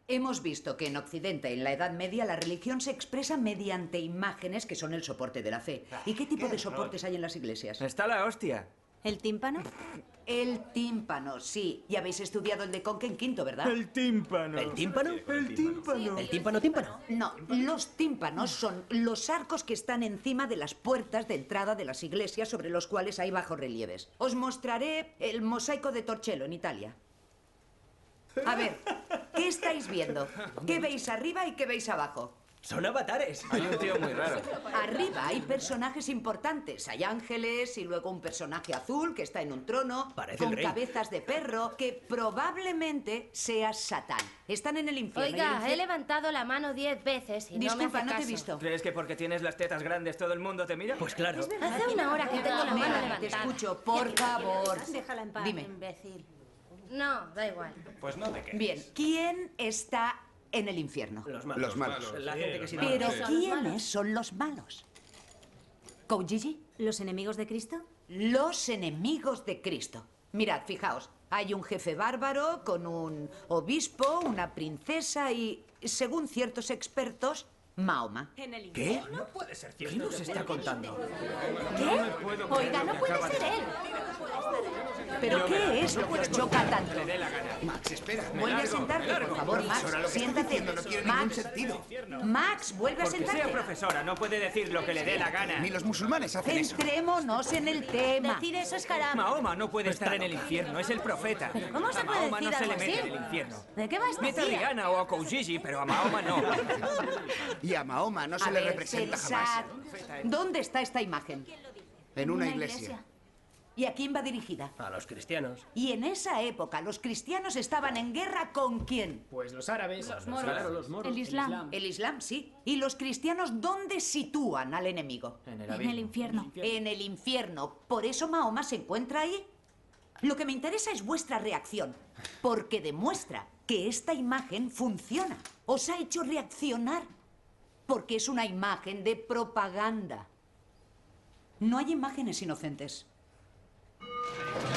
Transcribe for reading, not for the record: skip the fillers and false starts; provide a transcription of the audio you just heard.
Hemos visto que en Occidente, en la Edad Media, la religión se expresa mediante imágenes que son el soporte de la fe. ¿Y qué tipo de soportes hay en las iglesias? Está la hostia. ¿El tímpano? El tímpano, sí. Ya habéis estudiado el de Conque en quinto, ¿verdad? El tímpano. ¿El tímpano? El tímpano. ¿El tímpano? No, los tímpanos son los arcos que están encima de las puertas de entrada de las iglesias sobre los cuales hay bajorrelieves. Os mostraré el mosaico de Torcello en Italia. A ver, ¿qué estáis viendo? ¿Qué veis arriba y qué veis abajo? Son avatares. Hay un tío muy raro. Arriba hay personajes importantes. Hay ángeles y luego un personaje azul que está en un trono Parece con el rey. cabezas de perro que probablemente sea Satán. Están en el infierno. y el Oiga, infierno- he levantado la mano 10 veces y Disculpa, no me no hace te he caso. visto. ¿Crees que porque tienes las tetas grandes todo el mundo te mira? Pues claro. Hace una hora que tengo la mano Mira, levantada. te escucho, por favor. Déjala en paz, Dime. imbécil. No, da igual. Pues no te quejes. Bien, ¿quién está en el infierno? Los malos. Los malos. La gente que sí Pero Son los ¿quiénes malos. son los malos? ¿Koujiji? ¿Los enemigos de Cristo? Los enemigos de Cristo. Mirad, fijaos, hay un jefe bárbaro con un obispo, una princesa y, según ciertos expertos, Mahoma. En el ¿Qué? No puede ser ¿Qué cierto. nos está contando? ¿Qué? Oiga, no puede ser él. ¿Pero qué es lo que os choca tanto? Le dé la gana. Max, espera. Vuelve a sentarte, por favor, Max. Profesora, lo que está Siéntate. diciendo no tiene ningún Max, sentido. Max, vuelve a Porque sea sentarte. profesora, no puede decir lo que le dé la gana. Ni los musulmanes hacen eso. Centrémonos en el tema. Decir eso es haram. Mahoma no puede estar en el infierno, es el profeta. ¿Cómo se A puede Mahoma no decir se le algo mete así? en el infierno. ¿De qué vas a Mete a decir? Rihanna o a Koujiji, pero a Mahoma no. Y a Mahoma no A se le ver, representa pensad. jamás. ¿Dónde está esta imagen? En una iglesia. ¿Y a quién va dirigida? A los cristianos. Y en esa época, ¿los cristianos estaban en guerra con quién? Pues los árabes. Los moros. Claro, los moros. El Islam. El Islam, sí. ¿Y los cristianos dónde sitúan al enemigo? En el En abismo. el infierno. En el infierno. ¿Por eso Mahoma se encuentra ahí? Lo que me interesa es vuestra reacción, porque demuestra que esta imagen funciona. Os ha hecho reaccionar, porque es una imagen de propaganda. No hay imágenes inocentes.